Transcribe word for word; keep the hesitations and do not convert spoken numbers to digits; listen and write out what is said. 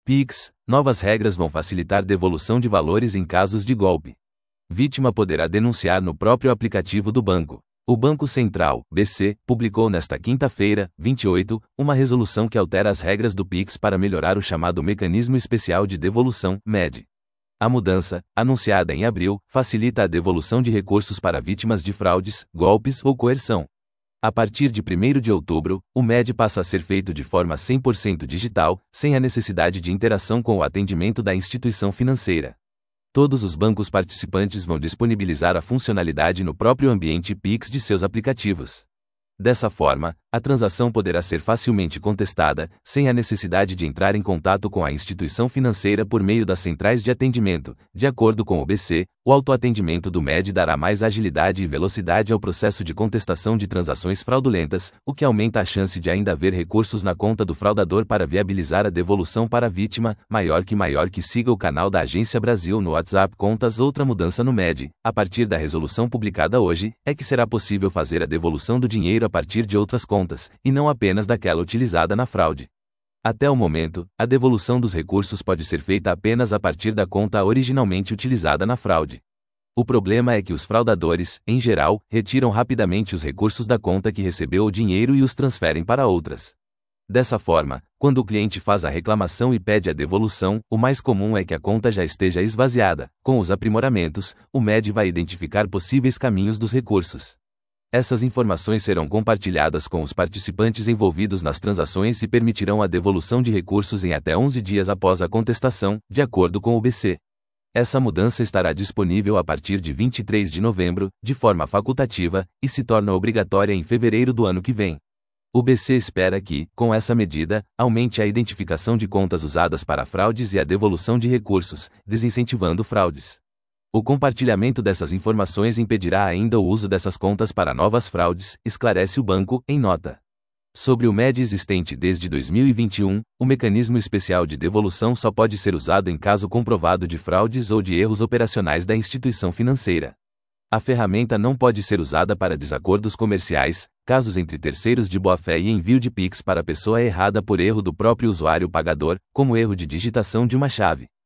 Pix, novas regras vão facilitar devolução de valores em casos de golpe. Vítima poderá denunciar no próprio aplicativo do banco. O Banco Central, B C, publicou nesta quinta-feira, vinte e oito, uma resolução que altera as regras do Pix para melhorar o chamado Mecanismo Especial de Devolução, M E D. A mudança, anunciada em abril, facilita a devolução de recursos para vítimas de fraudes, golpes ou coerção. A partir de primeiro de outubro, o M E D passa a ser feito de forma cem por cento digital, sem a necessidade de interação com o atendimento da instituição financeira. Todos os bancos participantes vão disponibilizar a funcionalidade no próprio ambiente Pix de seus aplicativos. Dessa forma, a transação poderá ser facilmente contestada, sem a necessidade de entrar em contato com a instituição financeira por meio das centrais de atendimento. De acordo com o B C, o autoatendimento do M E D dará mais agilidade e velocidade ao processo de contestação de transações fraudulentas, o que aumenta a chance de ainda haver recursos na conta do fraudador para viabilizar a devolução para a vítima. Maior que maior que siga o canal da Agência Brasil no WhatsApp Contas. Outra mudança no M E D, a partir da resolução publicada hoje, é que será possível fazer a devolução do dinheiro a partir de outras contas, e não apenas daquela utilizada na fraude. Até o momento, a devolução dos recursos pode ser feita apenas a partir da conta originalmente utilizada na fraude. O problema é que os fraudadores, em geral, retiram rapidamente os recursos da conta que recebeu o dinheiro e os transferem para outras. Dessa forma, quando o cliente faz a reclamação e pede a devolução, o mais comum é que a conta já esteja esvaziada. Com os aprimoramentos, o M E D vai identificar possíveis caminhos dos recursos. Essas informações serão compartilhadas com os participantes envolvidos nas transações e permitirão a devolução de recursos em até onze dias após a contestação, de acordo com o B C. Essa mudança estará disponível a partir de vinte e três de novembro, de forma facultativa, e se torna obrigatória em fevereiro do ano que vem. O B C espera que, com essa medida, aumente a identificação de contas usadas para fraudes e a devolução de recursos, desincentivando fraudes. O compartilhamento dessas informações impedirá ainda o uso dessas contas para novas fraudes, esclarece o banco, em nota. Sobre o M E D existente desde dois mil e vinte e um, o mecanismo especial de devolução só pode ser usado em caso comprovado de fraudes ou de erros operacionais da instituição financeira. A ferramenta não pode ser usada para desacordos comerciais, casos entre terceiros de boa-fé e envio de Pix para a pessoa errada por erro do próprio usuário pagador, como erro de digitação de uma chave.